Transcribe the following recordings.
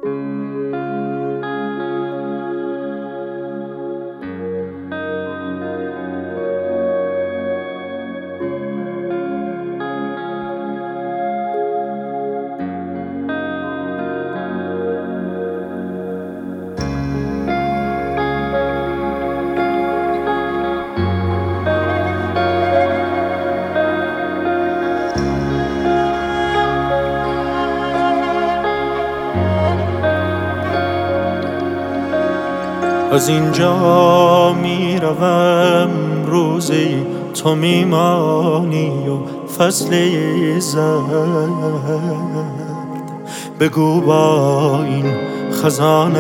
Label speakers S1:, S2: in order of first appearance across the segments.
S1: از اینجا میروم روزی تو میمانی و فصل زرد بگو با این خزان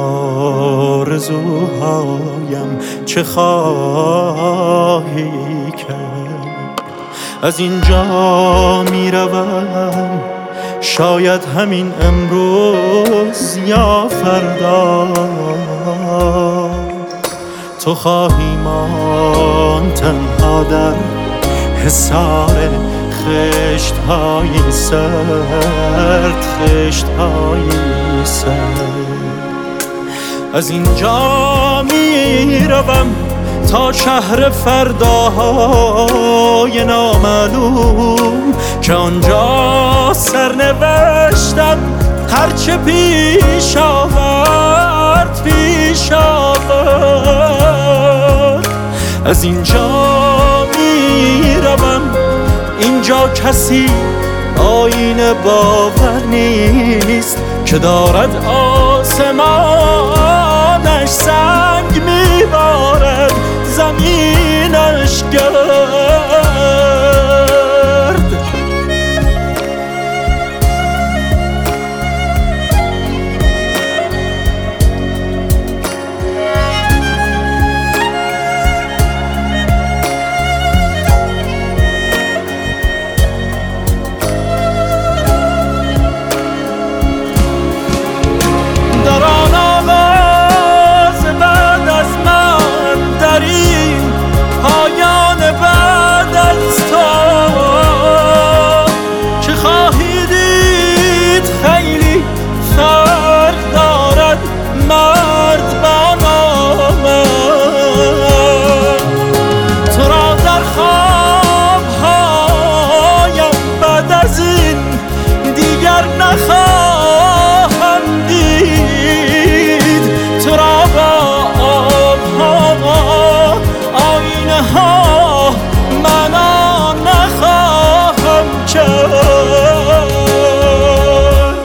S1: آرزوهایم چه خواهی کرد. از اینجا میروم شاید همین امروز یا فردا تو خواهی ماند تنها در حصار خشت‌های سرد، خشت‌های سرد. از اینجا میروم تا شهر فرداهای نامعلوم که آنجا سرنوشتم هرچه پیش آورد پیش آورد. از اینجا میروم اینجا کسی آینه باور نیست که دارد آسمانش سنگ میبارد زمینش گرد. نخواهم دید تو را با آبها آینه ها من نخواهم کرد.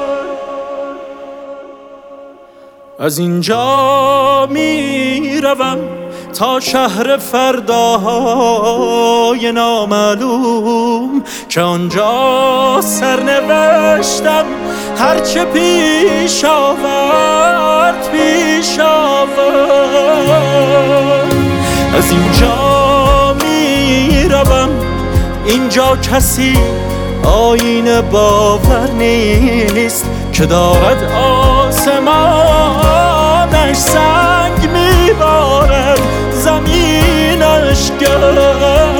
S1: از اینجا میروم تا شهر فرداهای نامعلوم که آنجا سرنوشتم هرچه پیش آورد پیش آورد. از اینجا میروم اینجا کسی آینه باور نیست که دارد آسمانش سنگ میبارد زمینش گرد.